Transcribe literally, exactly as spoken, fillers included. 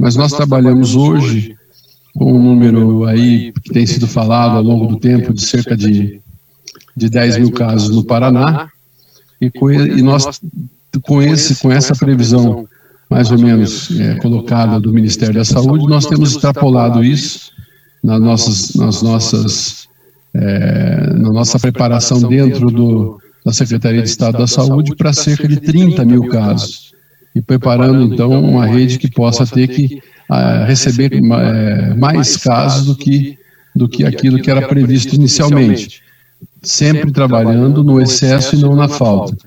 mas nós trabalhamos hoje com um número aí que tem sido falado ao longo do tempo de cerca de, de dez mil casos no Paraná, e, com, e nós, com, esse, com essa previsão mais ou menos é, colocada do Ministério da Saúde, nós temos extrapolado isso nas nossas, nas nossas, é, na nossa preparação dentro do, da Secretaria de Estado da Saúde para cerca de trinta mil casos, e preparando então uma rede que possa ter que a, receber é, mais casos do que, do que aquilo que era previsto inicialmente, sempre trabalhando no excesso e não na falta.